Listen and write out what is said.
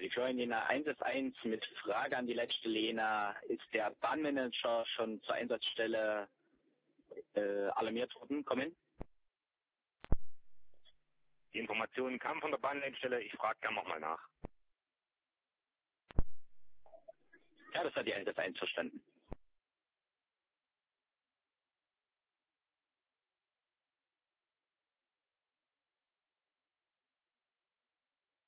Die Florian 1 mit Frage an die letzte Lena. Ist der Bahnmanager schon zur Einsatzstelle alarmiert worden? Kommen? Die Informationen kamen von der Bahnleitstelle. Ich frage gerne nochmal nach. Ja, das hat die 1 verstanden.